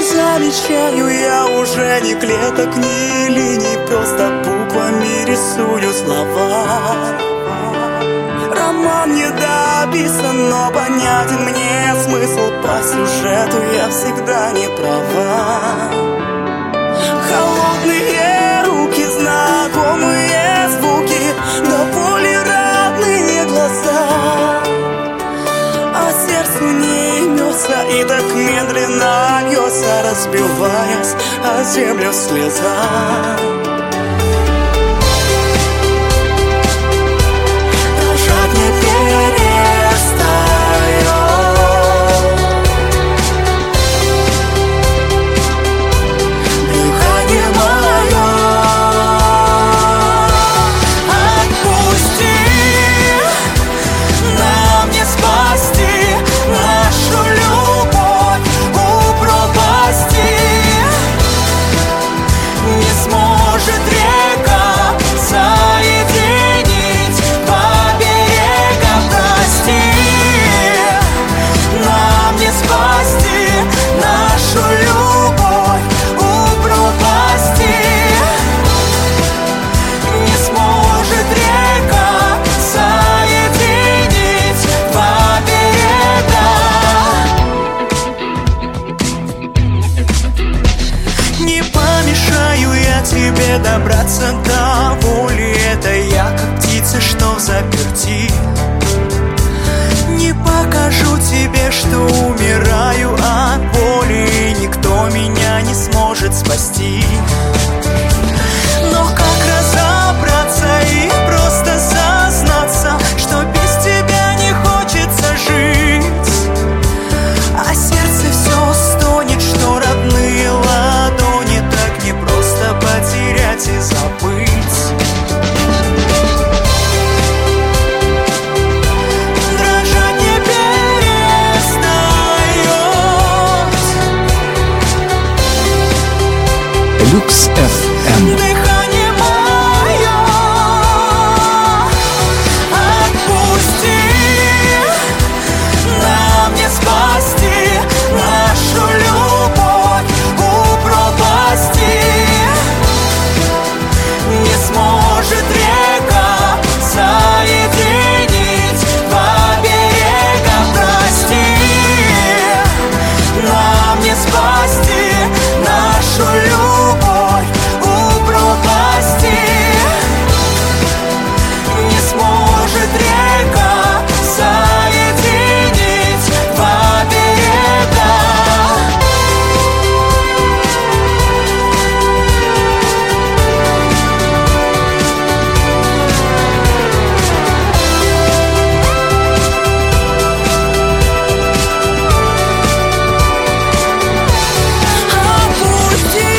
замечаю я уже ни клеток, ни линий, просто буквами рисую слова. Роман не дописан, но понятен мне смысл. По сюжету я всегда не права. Холодные руки, знакомые звуки, до боли родные глаза. А сердцу не имется и так медленно льется, разбиваясь о землю слеза. Дрожать не перестаю. Дыхание мое, отпусти, нам не спасти нашу любовь у пропасти. Не сможет река соединить по берегам, прости. Нам не спасти нашу любовь у пропасти. Не сможет река соединить по берегам. Не помешаю я тебе добраться до воли. Это я, как птица, что в заперти. Не покажу тебе, что умираю от боли, и никто меня не сможет спасти. Но как разобраться и просто сознаться, что без тебя не хочется жить? А сердце все стонет, что родные ладони так не просто потерять и забыть. Дрожать не перестает. Люкс FM. Дыхание мое, отпусти. Нам не спасти нашу любовь у пропасти. Не сможет река соединить по берегам, прости. Нам не спасти нашу любовь у пропасти. Не сможет река соединить по берегам. Отпусти,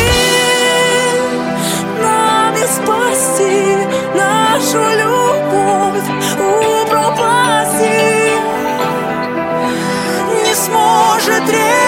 нам не спасти нашу любовь у пропасти. Не сможет река